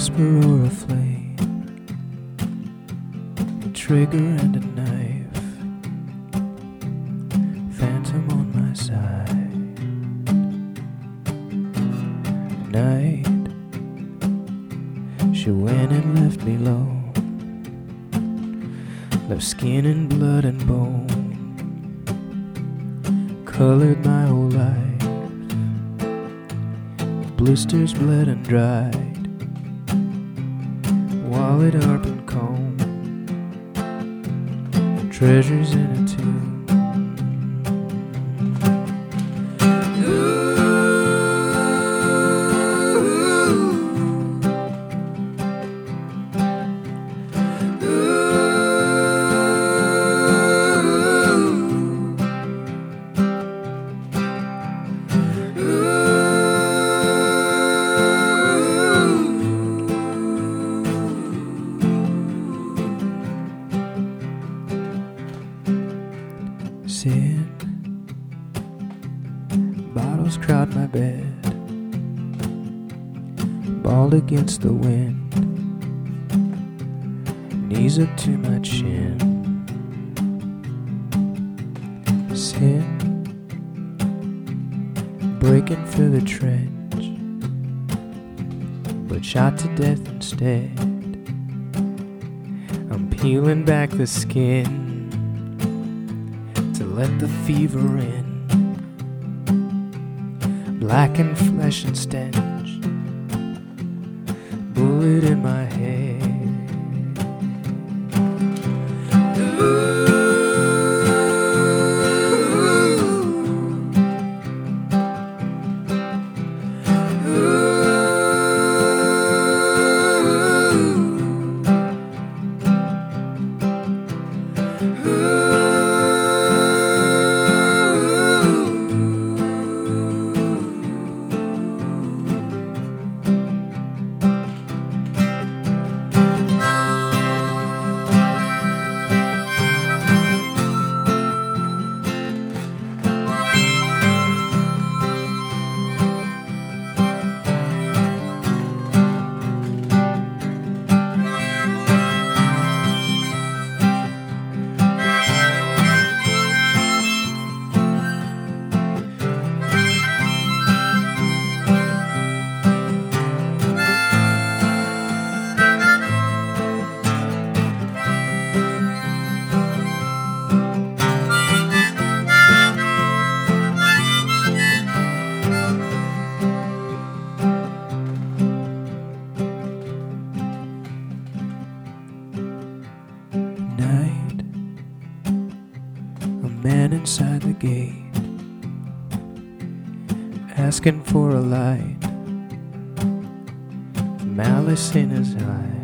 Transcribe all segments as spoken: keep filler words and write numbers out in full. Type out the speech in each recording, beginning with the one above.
whisper or a flame, a trigger and a knife, phantom on my side. Night, she went and left me alone, left skin and blood and bone, colored my whole life, blisters bled and dried, wallet, harp and comb, treasures in a tomb. Sin, bottles crowd my bed, balled against the wind, knees up to my chin. Sin, breaking through the trench, but shot to death instead. I'm peeling back the skin to let the fever in, blackened flesh and stench, bullet in my head. Night, a man inside the gate, asking for a light, malice in his eye.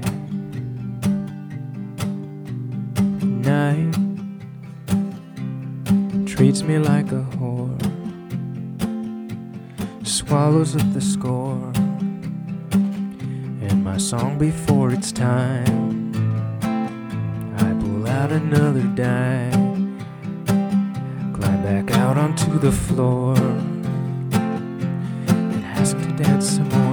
Night, treats me like a whore, swallows up the score, and my song before it's time. Out another dime, climb back out onto the floor, and ask to dance some more.